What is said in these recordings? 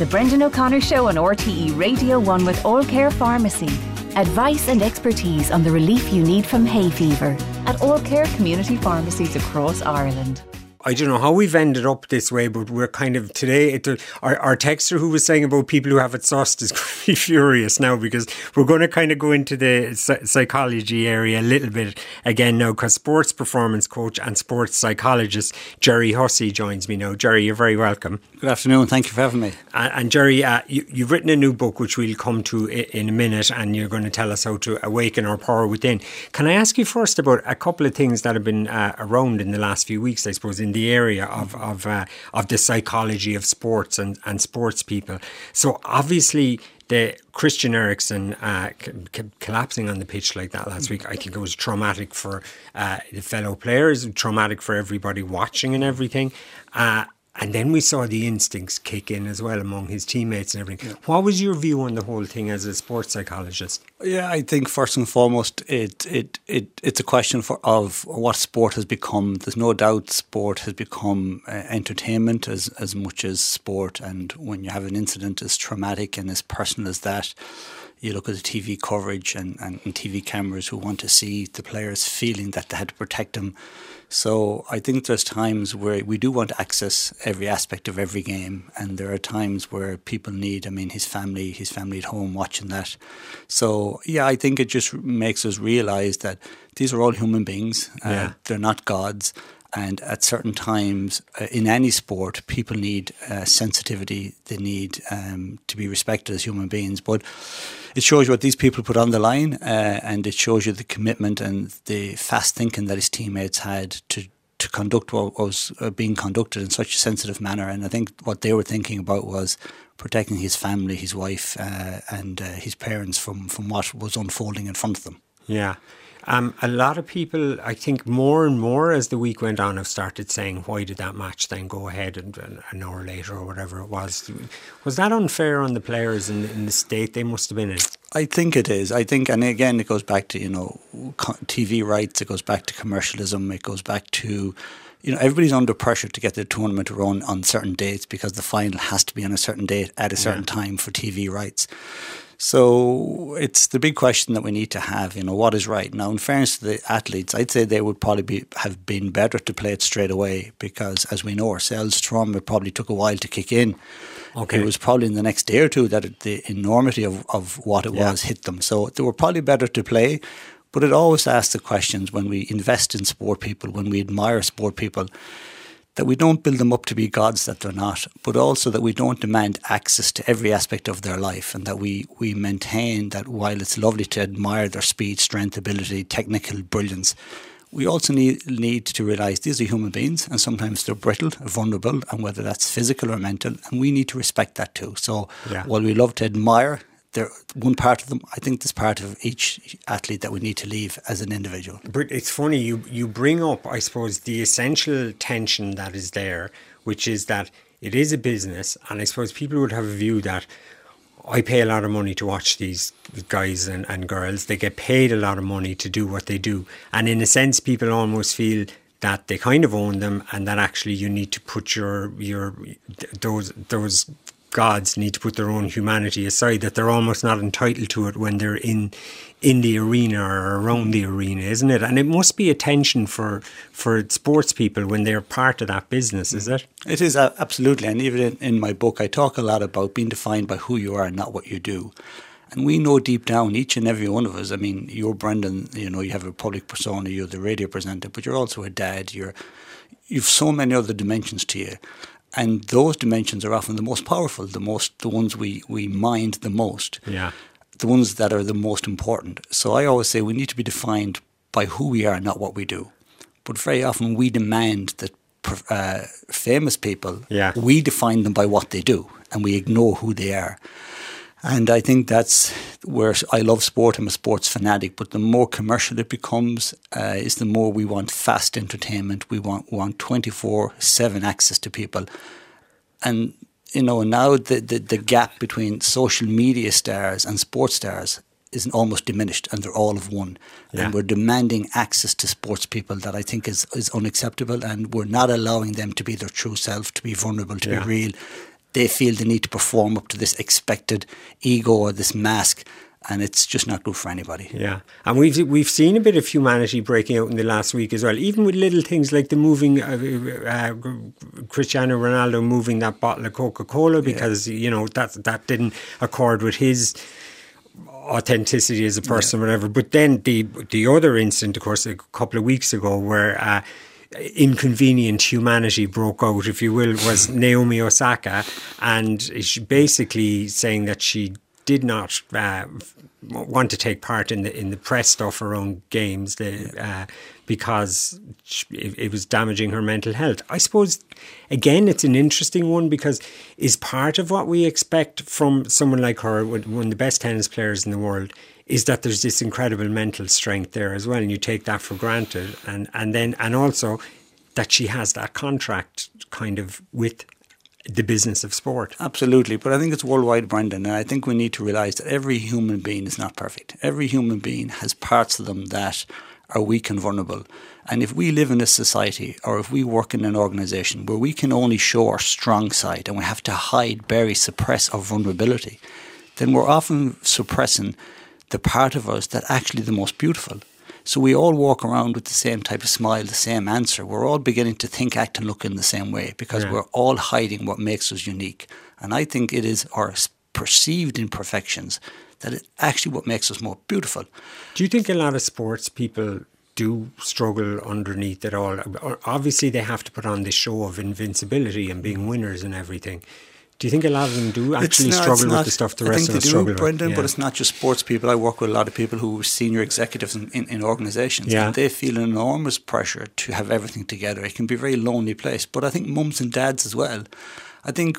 The Brendan O'Connor Show on RTE Radio 1 with All Care Pharmacy. Advice and expertise on the relief you need from hay fever at All Care community pharmacies across Ireland. I don't know how we've ended up this way, but we're kind of today. Our texter who was saying about people who have it sussed is going to be furious now, because we're going to kind of go into the psychology area a little bit again now, because sports performance coach and sports psychologist Jerry Hussey joins me now. Jerry, you're very welcome. Good afternoon. Thank you for having me. And Jerry, you've written a new book which we'll come to in a minute, and you're going to tell us how to awaken our power within. Can I ask you first about a couple of things that have been around in the last few weeks, I suppose, in the area of the psychology of sports and sports people. So obviously the Christian Eriksen collapsing on the pitch like that last week, I think it was traumatic for the fellow players, traumatic for everybody watching and everything. And then we saw the instincts kick in as well among his teammates and everything. Yeah. What was your view on the whole thing as a sports psychologist? Yeah, I think first and foremost, it's a question of what sport has become. There's no doubt sport has become entertainment as much as sport. And when you have an incident as traumatic and as personal as that, you look at the TV coverage and TV cameras who want to see the players feeling that they had to protect them. So I think there's times where we do want to access every aspect of every game, and there are times where people need, his family at home watching that. So yeah, I think it just makes us realise that these are all human beings. They're not gods. And at certain times in any sport, people need sensitivity. They need to be respected as human beings. But it shows you what these people put on the line, and it shows you the commitment and the fast thinking that his teammates had to conduct what was being conducted in such a sensitive manner. And I think what they were thinking about was protecting his family, his wife, and his parents from what was unfolding in front of them. Yeah. A lot of people, I think more and more as the week went on, have started saying, why did that match then go ahead an hour later or whatever it was? Was that unfair on the players in the state they must have been in? I think it is. I think, and again, it goes back to, TV rights, it goes back to commercialism, it goes back to, everybody's under pressure to get the tournament to run on certain dates because the final has to be on a certain date at a certain time for TV rights. So it's the big question that we need to have, what is right? Now, in fairness to the athletes, I'd say they would probably have been better to play it straight away because, as we know ourselves, trauma probably took a while to kick in. Okay. It was probably in the next day or two that the enormity of what it was hit them. So they were probably better to play, but it always asks the questions when we invest in sport people, when we admire sport people, that we don't build them up to be gods that they're not, but also that we don't demand access to every aspect of their life, and that we maintain that while it's lovely to admire their speed, strength, ability, technical brilliance, we also need to realise these are human beings, and sometimes they're brittle, vulnerable, and whether that's physical or mental, and we need to respect that too. So while we love to admire one part of them, I think there's part of each athlete that we need to leave as an individual. But it's funny, you bring up, I suppose, the essential tension that is there, which is that it is a business, and I suppose people would have a view that I pay a lot of money to watch these guys and girls. They get paid a lot of money to do what they do. And in a sense, people almost feel that they kind of own them, and that actually you need to put those gods need to put their own humanity aside, that they're almost not entitled to it when they're in the arena or around the arena, isn't it? And it must be a tension for sports people when they're part of that business, is it? It is, absolutely. And even in my book, I talk a lot about being defined by who you are and not what you do. And we know deep down, each and every one of us, you're Brendan, you have a public persona, you're the radio presenter, but you're also a dad, you've so many other dimensions to you. And those dimensions are often the most powerful, the ones we mind the most, the ones that are the most important. So I always say we need to be defined by who we are, not what we do. But very often we demand that famous people, we define them by what they do, and we ignore who they are. And I think that's where I love sport. I'm a sports fanatic, but the more commercial it becomes is the more we want fast entertainment. We want 24/7 access to people. And, now the gap between social media stars and sports stars is almost diminished, and they're all of one. Yeah. And we're demanding access to sports people that I think is unacceptable, and we're not allowing them to be their true self, to be vulnerable, to be real. they feel the need to perform up to this expected ego or this mask. And it's just not good for anybody. Yeah, and we've seen a bit of humanity breaking out in the last week as well, even with little things like the moving Cristiano Ronaldo moving that bottle of Coca-Cola because that didn't accord with his authenticity as a person or whatever. But then the other incident, of course, a couple of weeks ago where inconvenient humanity broke out, if you will, was Naomi Osaka, and she basically saying that she did not want to take part in the press stuff around games because it was damaging her mental health. I suppose, again, it's an interesting one because is part of what we expect from someone like her, one of the best tennis players in the world, is that there's this incredible mental strength there as well, and you take that for granted, and also that she has that contract kind of with the business of sport. Absolutely, but I think it's worldwide, Brendan, and I think we need to realise that every human being is not perfect. Every human being has parts of them that are weak and vulnerable. And if we live in a society or if we work in an organisation where we can only show our strong side and we have to hide, bury, suppress our vulnerability, then we're often suppressing the part of us that's actually the most beautiful. So we all walk around with the same type of smile, the same answer. We're all beginning to think, act and look in the same way because we're all hiding what makes us unique. And I think it is our perceived imperfections that is actually what makes us more beautiful. Do you think a lot of sports people do struggle underneath it all? Obviously, they have to put on this show of invincibility and being winners and everything. Do you think a lot of them do actually struggle with the stuff the rest of us struggle with? I think they do, Brendan, but it's not just sports people. I work with a lot of people who are senior executives in organisations, and they feel enormous pressure to have everything together. It can be a very lonely place, but I think mums and dads as well. I think,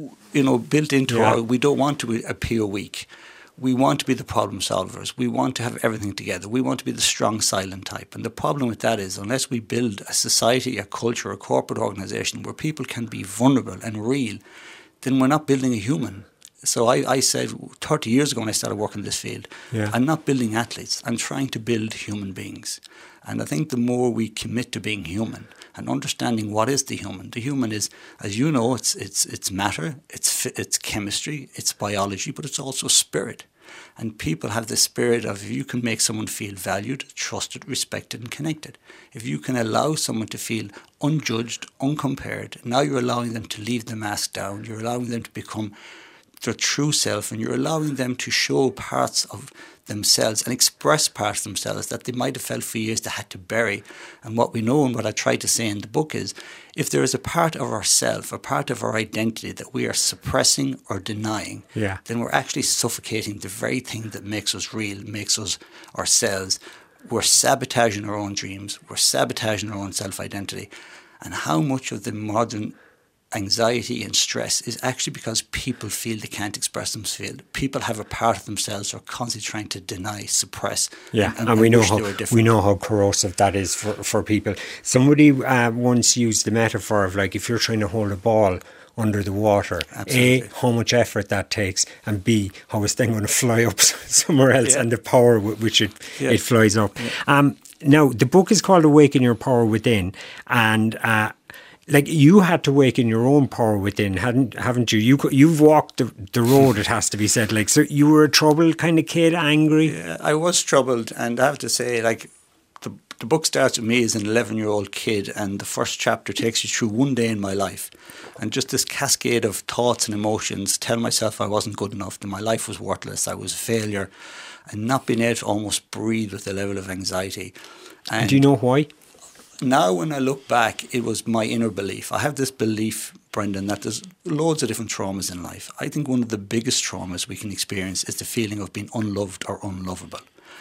built into we don't want to appear weak. We want to be the problem solvers. We want to have everything together. We want to be the strong, silent type. And the problem with that is unless we build a society, a culture, a corporate organisation where people can be vulnerable and real, then we're not building a human. So I said 30 years ago when I started working in this field, I'm not building athletes. I'm trying to build human beings. And I think the more we commit to being human and understanding what is the human is, as you know, it's matter, it's chemistry, it's biology, but it's also spirit. And people have the spirit of if you can make someone feel valued, trusted, respected and connected. If you can allow someone to feel unjudged, uncompared, now you're allowing them to leave the mask down. You're allowing them to become their true self and you're allowing them to show parts of themselves and express parts of themselves that they might have felt for years they had to bury. And what we know and what I try to say in the book is if there is a part of ourself, a part of our identity that we are suppressing or denying, then we're actually suffocating the very thing that makes us real, makes us ourselves. We're sabotaging our own dreams. We're sabotaging our own self-identity. And how much of the modern anxiety and stress is actually because people feel they can't express themselves. People have a part of themselves who are constantly trying to deny, suppress. And we know how corrosive that is for people. Somebody once used the metaphor of like if you're trying to hold a ball under the water, A, how much effort that takes, and B, how it's then going to fly up somewhere else and the power with which it flies up. Now, the book is called Awaken Your Power Within, and like you had to awaken your own power within, haven't you? You've walked the road, it has to be said. Like, so you were a troubled kind of kid, angry? Yeah, I was troubled, and I have to say, like, the book starts with me as an 11-year-old kid, and the first chapter takes you through one day in my life. And just this cascade of thoughts and emotions, tell myself I wasn't good enough, that my life was worthless, I was a failure, and not being able to almost breathe with the level of anxiety. And do you know why? Now when I look back, it was my inner belief. I have this belief, Brendan, that there's loads of different traumas in life. I think one of the biggest traumas we can experience is the feeling of being unloved or unlovable.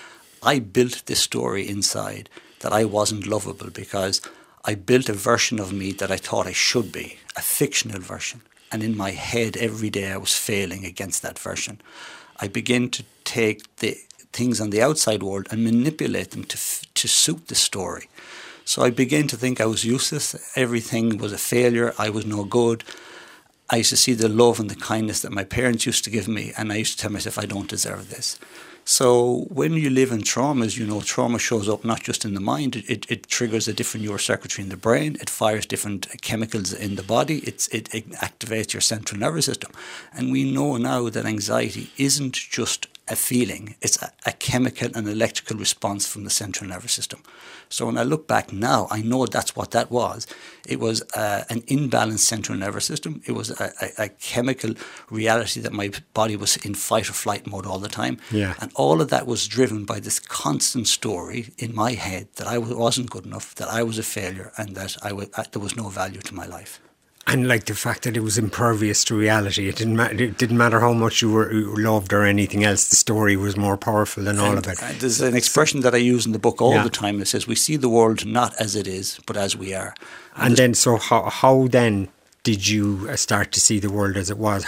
I built this story inside that I wasn't lovable because I built a version of me that I thought I should be, a fictional version. And in my head, every day I was failing against that version. I began to take the things on the outside world and manipulate them to suit the story. So I began to think I was useless, everything was a failure, I was no good. I used to see the love and the kindness that my parents used to give me, and I used to tell myself I don't deserve this. So when you live in traumas, trauma shows up not just in the mind. It triggers a different neurocircuitry in the brain. It fires different chemicals in the body. It activates your central nervous system. And we know now that anxiety isn't just a feeling. It's a chemical and electrical response from the central nervous system. So when I look back now, I know that's what that was. It was an imbalanced central nervous system. It was a chemical reality that my body was in fight or flight mode all the time. Yeah. And all of that was driven by this constant story in my head that I wasn't good enough, that I was a failure, and that there was no value to my life. And like the fact that it was impervious to reality. It didn't matter how much you were loved or anything else. The story was more powerful than all of it. There's an expression that I use in the book all the time that says, we see the world not as it is, but as we are. And then, so how then did you start to see the world as it was?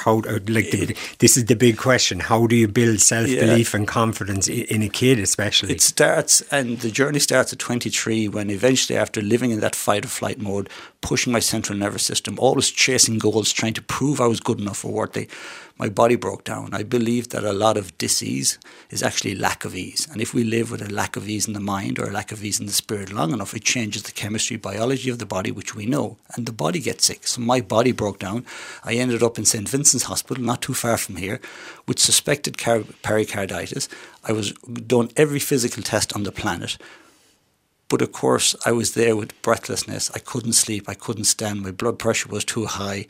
This is the big question. How do you build self-belief and confidence in a kid especially? It starts, and the journey starts at 23, when eventually, after living in that fight or flight mode, pushing my central nervous system, always chasing goals, trying to prove I was good enough or worthy, my body broke down. I believe that a lot of dis-ease is actually lack of ease. And if we live with a lack of ease in the mind or a lack of ease in the spirit long enough, it changes the chemistry, biology of the body, which we know. And the body gets sick. So my body broke down. I ended up in St. Vincent's Hospital, not too far from here, with suspected pericarditis. I was done every physical test on the planet. But of course, I was there with breathlessness. I couldn't sleep. I couldn't stand. My blood pressure was too high.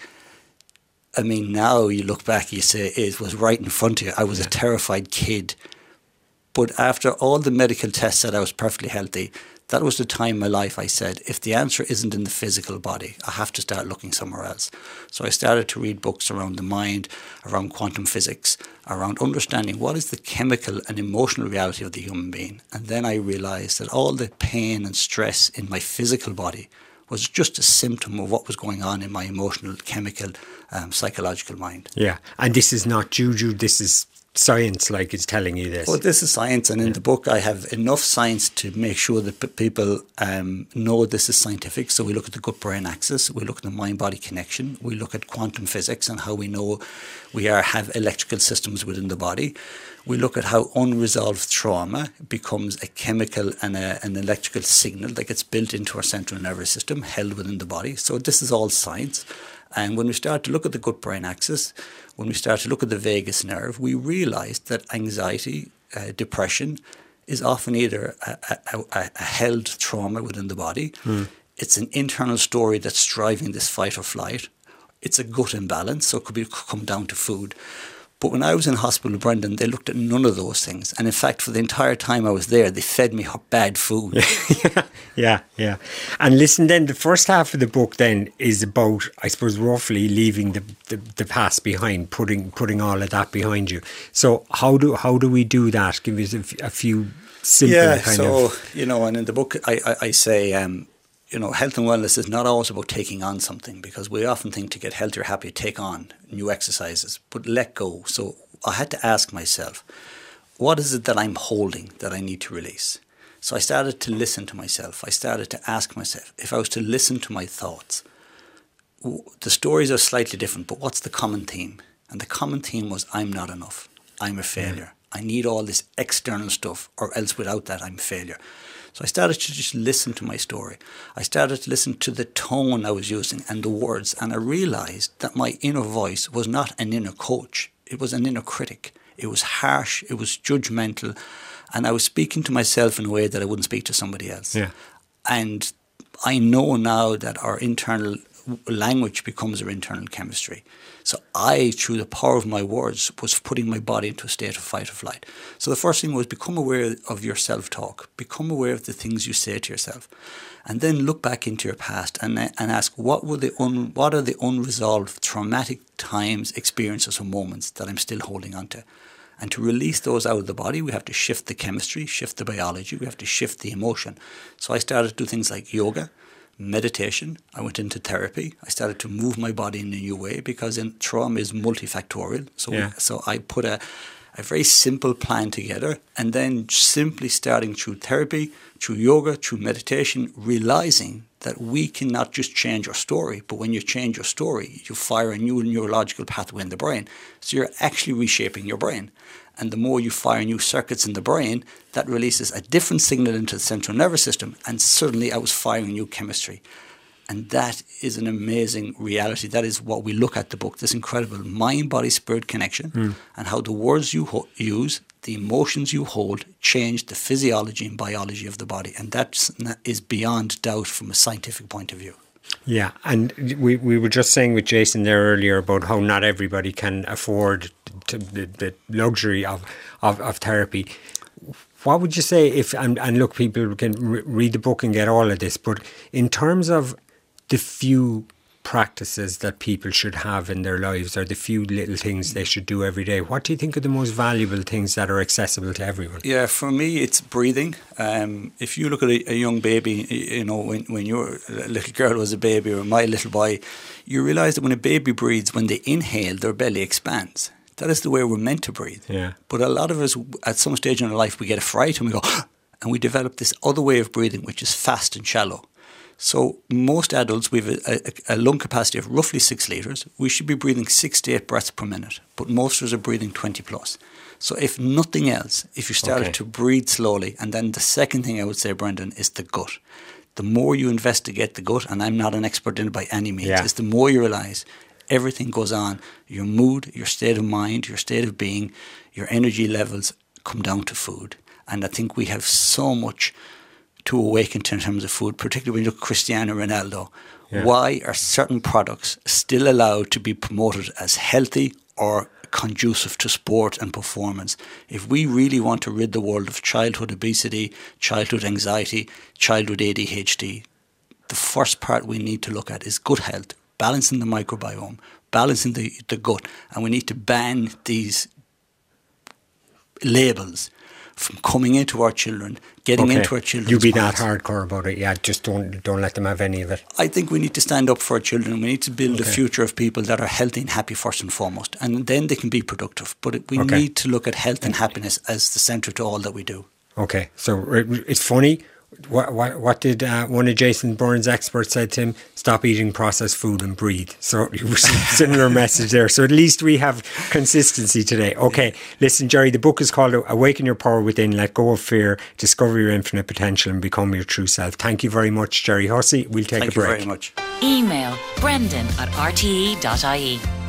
I mean, now you look back, you say it was right in front of you. I was a terrified kid. But after all the medical tests said I was perfectly healthy, that was the time in my life I said, if the answer isn't in the physical body, I have to start looking somewhere else. So I started to read books around the mind, around quantum physics, around understanding what is the chemical and emotional reality of the human being. And then I realized that all the pain and stress in my physical body was just a symptom of what was going on in my emotional, chemical, psychological mind. Yeah, and this is not juju, this is science, like it's telling you this. Well, this is science, and in the book I have enough science to make sure that people know this is scientific. So we look at the gut-brain axis, we look at the mind-body connection, we look at quantum physics and how we know we have electrical systems within the body. We look at how unresolved trauma becomes a chemical and an electrical signal that gets built into our central nervous system, held within the body. So this is all science. And when we start to look at the gut-brain axis, when we start to look at the vagus nerve, we realize that anxiety, depression, is often either a held trauma within the body. It's an internal story that's driving this fight or flight. It's a gut imbalance, so it could come down to food. But when I was in hospital with Brendan, they looked at none of those things. And in fact, for the entire time I was there, they fed me bad food. Yeah. And listen, then the first half of the book then is about, I suppose, roughly leaving the past behind, putting all of that behind you. So how do we do that? Give us a few simple and in the book I say, health and wellness is not always about taking on something, because we often think to get healthy or happy, take on new exercises, but let go. So I had to ask myself, what is it that I'm holding that I need to release? So I started to listen to myself. I started to ask myself, if I was to listen to my thoughts, the stories are slightly different, but what's the common theme? And the common theme was, I'm not enough. I'm a failure. I need all this external stuff, or else without that, I'm a failure. So I started to just listen to my story. I started to listen to the tone I was using and the words, and I realized that my inner voice was not an inner coach. It was an inner critic. It was harsh. It was judgmental. And I was speaking to myself in a way that I wouldn't speak to somebody else. Yeah. And I know now that our internal language becomes our internal chemistry. So I, through the power of my words, was putting my body into a state of fight or flight. So the first thing was become aware of your self-talk. Become aware of the things you say to yourself. And then look back into your past and ask, what are the unresolved traumatic times, experiences or moments that I'm still holding on to? And to release those out of the body, we have to shift the chemistry, shift the biology, we have to shift the emotion. So I started to do things like yoga, meditation. I went into therapy. I started to move my body in a new way, because trauma is multifactorial. So I put a very simple plan together, and then simply starting through therapy, through yoga, through meditation, realizing that we cannot just change our story, but when you change your story, you fire a new neurological pathway in the brain. So you're actually reshaping your brain. And the more you fire new circuits in the brain, that releases a different signal into the central nervous system. And suddenly I was firing new chemistry. And that is an amazing reality. That is what we look at the book, this incredible mind-body-spirit connection and how the words you use, the emotions you hold, change the physiology and biology of the body. And that is beyond doubt from a scientific point of view. Yeah, and we were just saying with Jason there earlier about how not everybody can afford the luxury of therapy. What would you say if, and look, people can read the book and get all of this, but in terms of the few practices that people should have in their lives, or the few little things they should do every day, what do you think are the most valuable things that are accessible to everyone? Yeah, for me it's breathing. If you look at a young baby, you know, when your little girl was a baby or my little boy, you realise that when a baby breathes, when they inhale, their belly expands. That is the way we're meant to breathe. Yeah. But a lot of us, at some stage in our life, we get a fright and we go, and we develop this other way of breathing, which is fast and shallow. So most adults, we have a lung capacity of roughly 6 litres. We should be breathing 6 to 8 breaths per minute, but most of us are breathing 20 plus. So if nothing else, if you started to breathe slowly, and then the second thing I would say, Brendan, is the gut. The more you investigate the gut, and I'm not an expert in it by any means, is the more you realise everything goes on. Your mood, your state of mind, your state of being, your energy levels come down to food. And I think we have so much to awaken to in terms of food, particularly when you look at Cristiano Ronaldo. Yeah. Why are certain products still allowed to be promoted as healthy or conducive to sport and performance? If we really want to rid the world of childhood obesity, childhood anxiety, childhood ADHD, the first part we need to look at is gut health, balancing the microbiome, balancing the gut, and we need to ban these labels from coming into our children, getting into our children's You be that hardcore about it, just don't let them have any of it. I think we need to stand up for our children. We need to build a future of people that are healthy and happy first and foremost, and then they can be productive. But we need to look at health and happiness as the centre to all that we do. Okay, so it's funny. What did one of Jason Byrne's experts said to him? Stop eating processed food and breathe. So it was a similar message there. So at least we have consistency today. Okay, listen, Jerry, the book is called Awaken Your Power Within, Let Go of Fear, Discover Your Infinite Potential and Become Your True Self. Thank you very much, Jerry Hussey. We'll take a break. Thank you very much. Email brendan@rte.ie